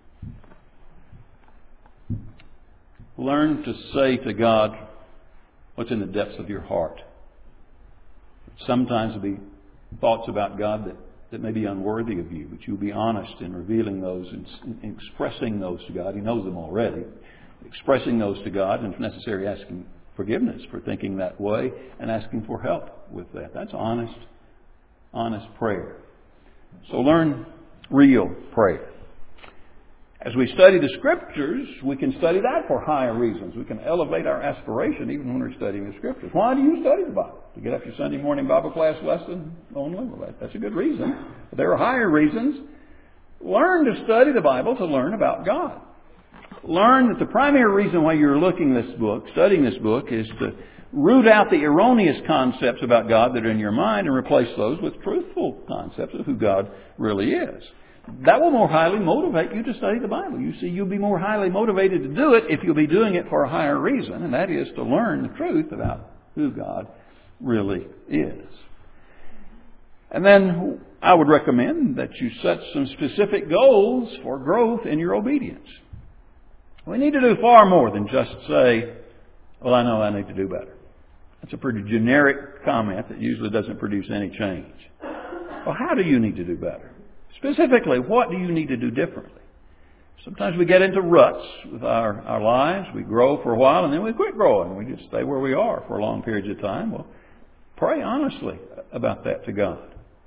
Learn to say to God what's in the depths of your heart. Sometimes there'll be thoughts about God that that may be unworthy of you, but you'll be honest in revealing those and, and expressing those to God. He knows them already. Expressing those to God, and if necessary, asking forgiveness for thinking that way and asking for help with that. That's honest, honest prayer. So learn real prayer. As we study the Scriptures, we can study that for higher reasons. We can elevate our aspiration even when we're studying the Scriptures. Why do you study the Bible? To get up your Sunday morning Bible class lesson only? Well, that, that's a good reason. But there are higher reasons. Learn to study the Bible to learn about God. Learn that the primary reason why you're looking this book, studying this book, is to root out the erroneous concepts about God that are in your mind and replace those with truthful concepts of who God really is. That will more highly motivate you to study the Bible. You see, you'll be more highly motivated to do it if you'll be doing it for a higher reason, and that is to learn the truth about who God really is. And then I would recommend that you set some specific goals for growth in your obedience. We need to do far more than just say, well, I know I need to do better. That's a pretty generic comment that usually doesn't produce any change. Well, how do you need to do better? Specifically, what do you need to do differently? Sometimes we get into ruts with our, our lives. We grow for a while and then we quit growing. We just stay where we are for long periods of time. Well, pray honestly about that to God.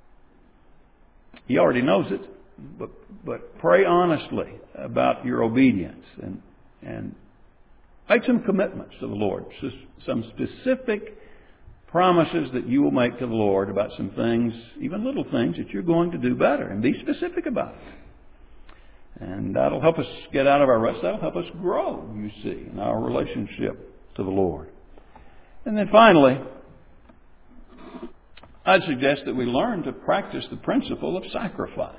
He already knows it, but, but pray honestly about your obedience and, and make some commitments to the Lord. Some specific promises that you will make to the Lord about some things, even little things, that you're going to do better, and be specific about it. And that'll help us get out of our rest. That'll help us grow, you see, in our relationship to the Lord. And then finally, I'd suggest that we learn to practice the principle of sacrifice.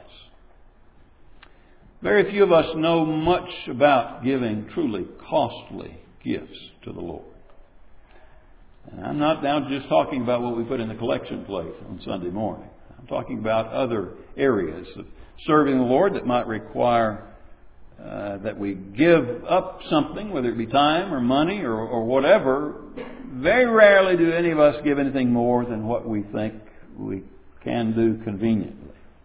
Very few of us know much about giving truly costly gifts to the Lord. And I'm not now just talking about what we put in the collection plate on Sunday morning. I'm talking about other areas of serving the Lord that might require uh, that we give up something, whether it be time or money or, or whatever. Very rarely do any of us give anything more than what we think we can do conveniently.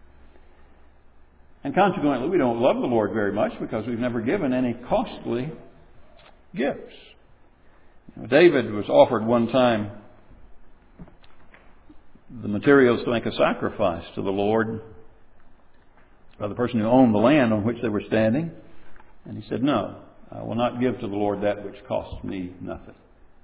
And consequently, we don't love the Lord very much because we've never given any costly gifts. You know, David was offered one time the materials to make a sacrifice to the Lord by the person who owned the land on which they were standing. And he said, "No, I will not give to the Lord that which costs me nothing."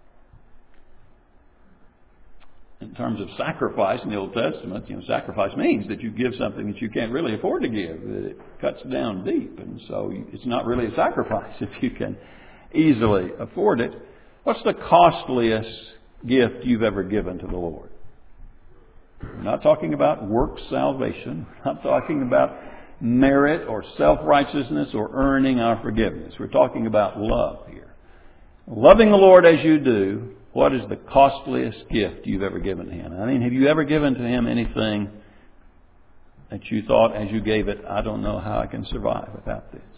In terms of sacrifice in the Old Testament, you know, sacrifice means that you give something that you can't really afford to give, that it cuts down deep. And so it's not really a sacrifice if you can easily afford it. What's the costliest gift you've ever given to the Lord? We're not talking about works salvation. We're not talking about merit or self-righteousness or earning our forgiveness. We're talking about love here. Loving the Lord as you do, what is the costliest gift you've ever given to Him? I mean, have you ever given to Him anything that you thought as you gave it, I don't know how I can survive without this?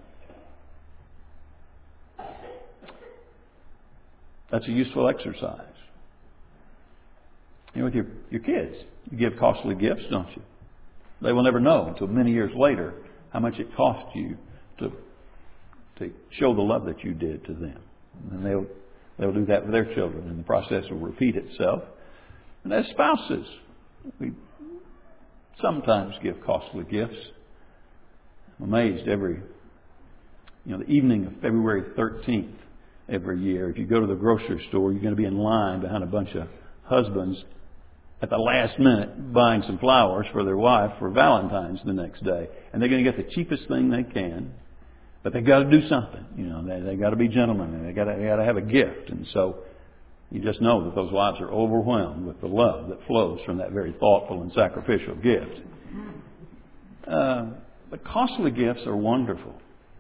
That's a useful exercise. You know, with your, your kids, you give costly gifts, don't you? They will never know until many years later how much it cost you to to show the love that you did to them. And they'll they'll do that with their children, and the process will repeat itself. And as spouses, we sometimes give costly gifts. I'm amazed every, you know, the evening of February thirteenth every year, if you go to the grocery store, you're going to be in line behind a bunch of husbands at the last minute buying some flowers for their wife for Valentine's the next day. And they're going to get the cheapest thing they can, but they've got to do something. You know, they they got to be gentlemen, and they got to they got to have a gift. And so you just know that those wives are overwhelmed with the love that flows from that very thoughtful and sacrificial gift. Uh, but costly gifts are wonderful.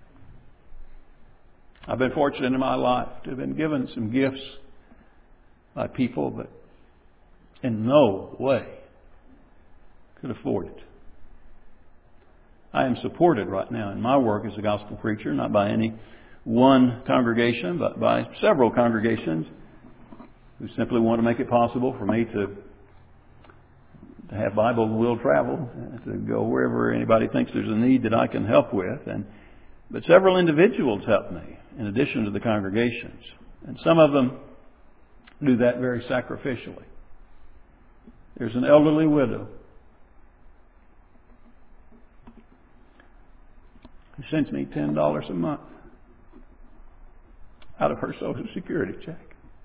I've been fortunate in my life to have been given some gifts by people that in no way could afford it. I am supported right now in my work as a gospel preacher, not by any one congregation, but by several congregations who simply want to make it possible for me to, to have Bible and will travel, to go wherever anybody thinks there's a need that I can help with. And but several individuals help me in addition to the congregations. And some of them do that very sacrificially. There's an elderly widow who sends me ten dollars a month out of her Social Security check.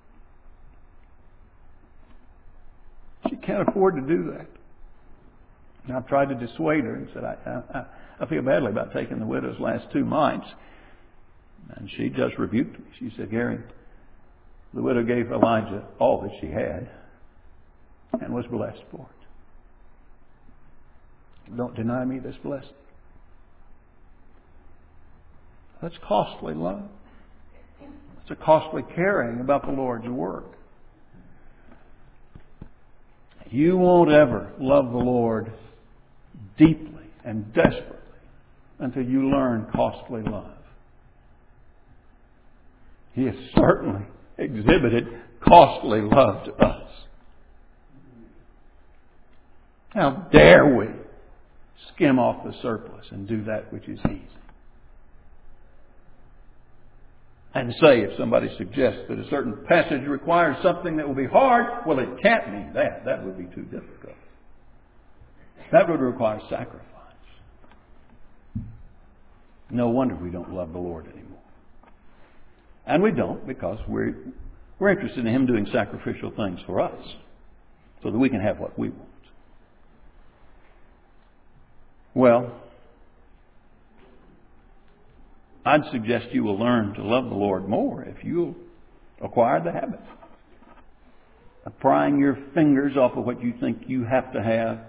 She can't afford to do that. And I've tried to dissuade her and said, I, I, I feel badly about taking the widow's last two mites. And she just rebuked me. She said, Gary, the widow gave Elijah all that she had and was blessed for it. Don't deny me this blessing. That's costly love. It's a costly caring about the Lord's work. You won't ever love the Lord deeply and desperately until you learn costly love. He has certainly exhibited costly love to us. How dare we skim off the surplus and do that which is easy? And say, if somebody suggests that a certain passage requires something that will be hard, well, it can't mean that. That would be too difficult. That would require sacrifice. No wonder we don't love the Lord anymore. And we don't because we're, we're interested in Him doing sacrificial things for us so that we can have what we want. Well, I'd suggest you will learn to love the Lord more if you'll acquire the habit of prying your fingers off of what you think you have to have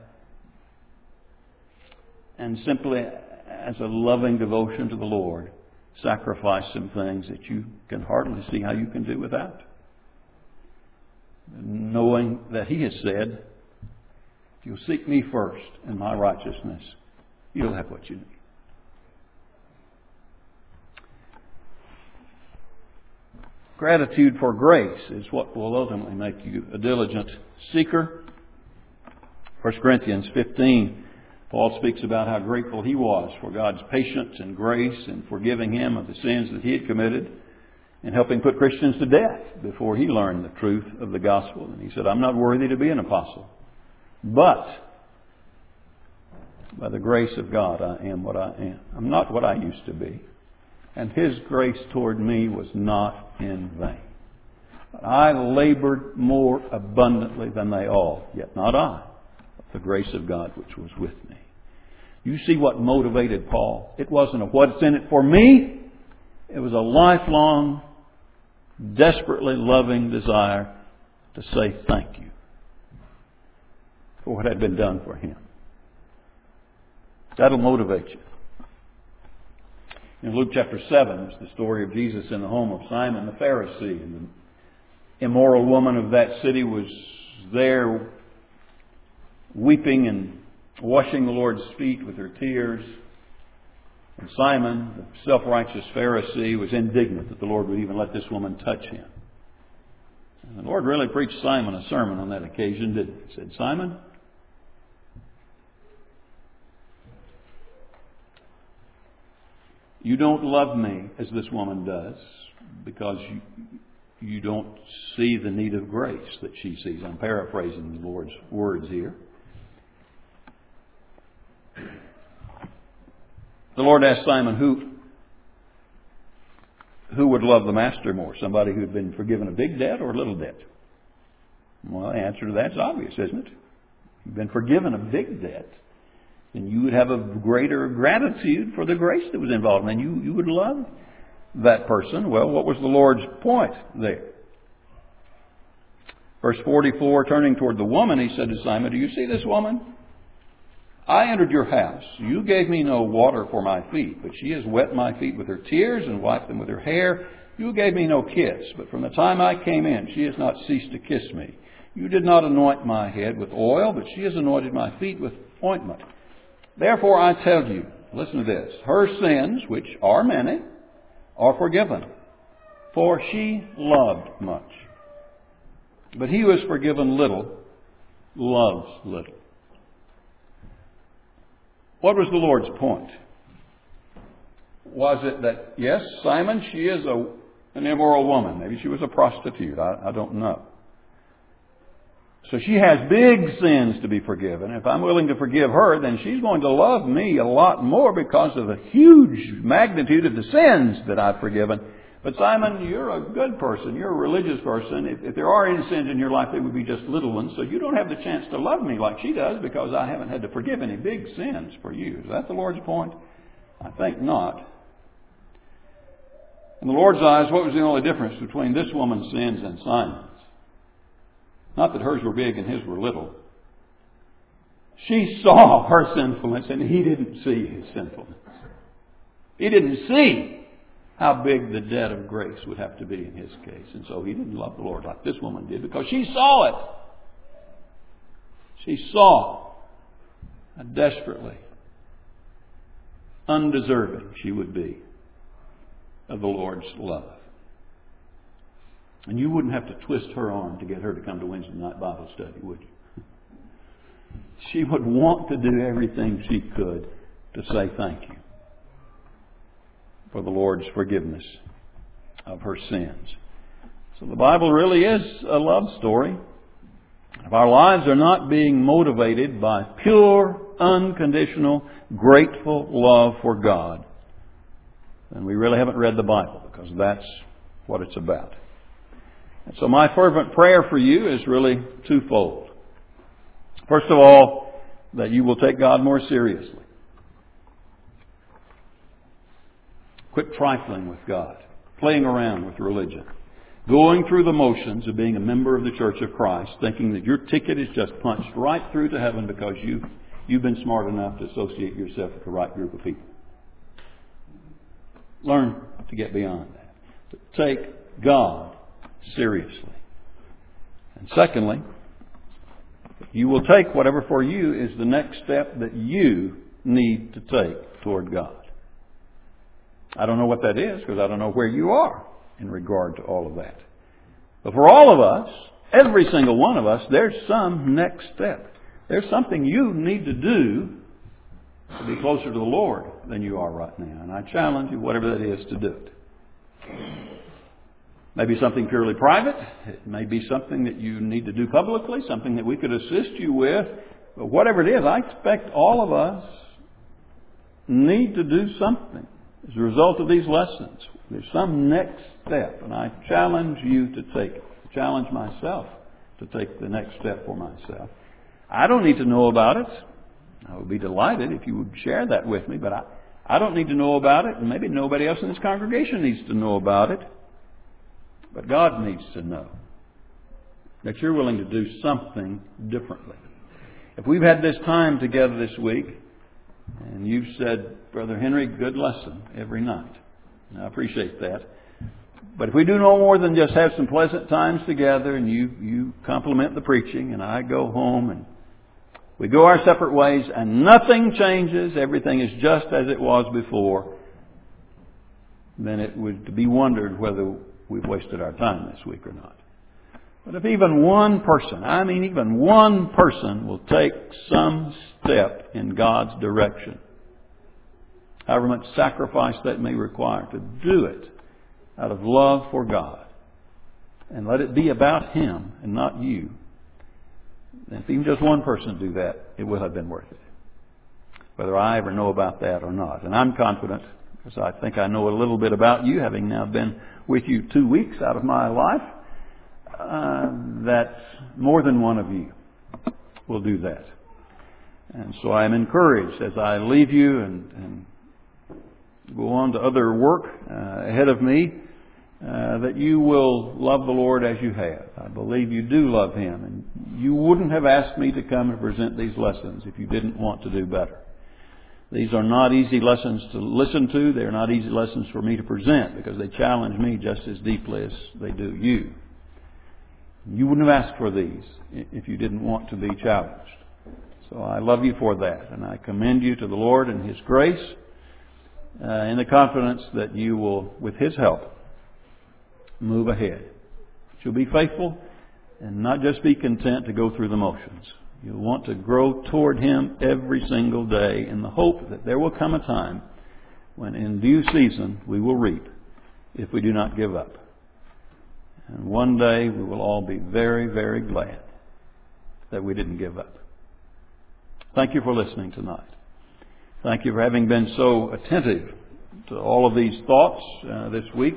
and simply, as a loving devotion to the Lord, sacrifice some things that you can hardly see how you can do without. Knowing that He has said, if you'll seek me first and my righteousness, you'll have what you need. Gratitude for grace is what will ultimately make you a diligent seeker. First Corinthians fifteen, Paul speaks about how grateful he was for God's patience and grace and forgiving him of the sins that he had committed and helping put Christians to death before he learned the truth of the gospel. And he said, I'm not worthy to be an apostle, but by the grace of God I am what I am. I'm not what I used to be. And His grace toward me was not in vain. But I labored more abundantly than they all, yet not I, but the grace of God which was with me. You see what motivated Paul? It wasn't a what's in it for me. It was a lifelong, desperately loving desire to say thank you for what had been done for him. That'll motivate you. In Luke chapter seven, it's the story of Jesus in the home of Simon the Pharisee. And the immoral woman of that city was there weeping and washing the Lord's feet with her tears. And Simon, the self-righteous Pharisee, was indignant that the Lord would even let this woman touch him. And the Lord really preached Simon a sermon on that occasion, didn't he? He said, Simon, you don't love me as this woman does because you, you don't see the need of grace that she sees. I'm paraphrasing the Lord's words here. The Lord asked Simon, who, who would love the master more? Somebody who had been forgiven a big debt or a little debt? Well, the answer to that's obvious, isn't it? You've been forgiven a big debt, then you would have a greater gratitude for the grace that was involved. And you, you would love that person. Well, what was the Lord's point there? Verse forty-four, turning toward the woman, He said to Simon, do you see this woman? I entered your house. You gave me no water for my feet, but she has wet my feet with her tears and wiped them with her hair. You gave me no kiss, but from the time I came in, she has not ceased to kiss me. You did not anoint my head with oil, but she has anointed my feet with ointment. Therefore I tell you, listen to this, her sins, which are many, are forgiven, for she loved much. But he who is forgiven little, loves little. What was the Lord's point? Was it that, yes, Simon, she is a, an immoral woman. Maybe she was a prostitute. I, I don't know. So she has big sins to be forgiven. If I'm willing to forgive her, then she's going to love me a lot more because of the huge magnitude of the sins that I've forgiven. But Simon, you're a good person. You're a religious person. If, if there are any sins in your life, they would be just little ones. So you don't have the chance to love me like she does because I haven't had to forgive any big sins for you. Is that the Lord's point? I think not. In the Lord's eyes, what was the only difference between this woman's sins and Simon's? Not that hers were big and his were little. She saw her sinfulness and he didn't see his sinfulness. He didn't see how big the debt of grace would have to be in his case. And so he didn't love the Lord like this woman did because she saw it. She saw how desperately undeserving she would be of the Lord's love. And you wouldn't have to twist her arm to get her to come to Wednesday night Bible study, would you? She would want to do everything she could to say thank you for the Lord's forgiveness of her sins. So the Bible really is a love story. If our lives are not being motivated by pure, unconditional, grateful love for God, then we really haven't read the Bible, because that's what it's about. And so my fervent prayer for you is really twofold. First of all, that you will take God more seriously. Quit trifling with God, playing around with religion, going through the motions of being a member of the Church of Christ, thinking that your ticket is just punched right through to heaven because you, you've been smart enough to associate yourself with the right group of people. Learn to get beyond that. But take God seriously. And secondly, you will take whatever for you is the next step that you need to take toward God. I don't know what that is because I don't know where you are in regard to all of that. But for all of us, every single one of us, there's some next step. There's something you need to do to be closer to the Lord than you are right now. And I challenge you, whatever that is, to do it. Maybe something purely private. It may be something that you need to do publicly, something that we could assist you with. But whatever it is, I expect all of us need to do something as a result of these lessons. There's some next step, and I challenge you to take it. I challenge myself to take the next step for myself. I don't need to know about it. I would be delighted if you would share that with me, but I, I don't need to know about it, and maybe nobody else in this congregation needs to know about it. But God needs to know that you're willing to do something differently. If we've had this time together this week, and you've said, Brother Henry, good lesson every night. And I appreciate that. But if we do no more than just have some pleasant times together, and you, you compliment the preaching, and I go home, and we go our separate ways, and nothing changes, everything is just as it was before, then it would be wondered whether we've wasted our time this week or not. But if even one person, I mean even one person, will take some step in God's direction, however much sacrifice that may require, to do it out of love for God, and let it be about Him and not you, then if even just one person do that, it will have been worth it. Whether I ever know about that or not. And I'm confident, because I think I know a little bit about you, having now been with you two weeks out of my life, uh, that more than one of you will do that. And so I am encouraged as I leave you and, and go on to other work uh, ahead of me, uh, that you will love the Lord as you have. I believe you do love Him, and you wouldn't have asked me to come and present these lessons if you didn't want to do better. These are not easy lessons to listen to. They're not easy lessons for me to present because they challenge me just as deeply as they do you. You wouldn't have asked for these if you didn't want to be challenged. So I love you for that, and I commend you to the Lord and His grace uh, in the confidence that you will, with His help, move ahead. You'll be faithful and not just be content to go through the motions. You'll want to grow toward Him every single day in the hope that there will come a time when in due season we will reap if we do not give up. And one day we will all be very, very glad that we didn't give up. Thank you for listening tonight. Thank you for having been so attentive to all of these thoughts uh, this week.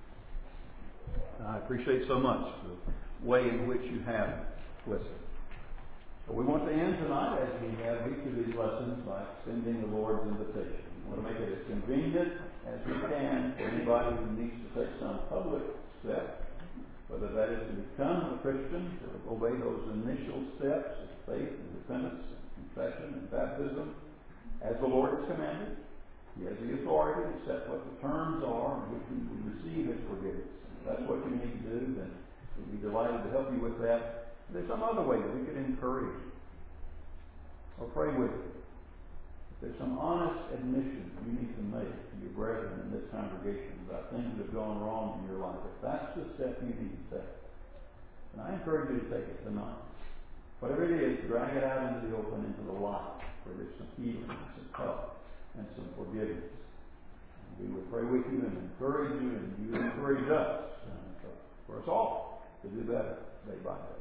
I appreciate so much the way in which you have listened. But we want to end tonight, as we have each of these lessons, by extending the Lord's invitation. We want to make it as convenient as we can for anybody who needs to take some public step, whether that is to become a Christian, to obey those initial steps of faith and repentance and confession and baptism, as the Lord has commanded. He has the authority to set what the terms are in which we would receive His forgiveness. If that's what you need to do, then we'd be delighted to help you with that. There's some other way that we could encourage you or pray with you. If there's some honest admission you need to make to your brethren in this congregation about things that have gone wrong in your life, if that's the step you need to take, then I encourage you to take it tonight. Whatever it is, drag it out into the open, into the light, where there's some healing, some help, and some forgiveness. And we will pray with you and encourage you, and you encourage us, uh, for us all to do better day by day.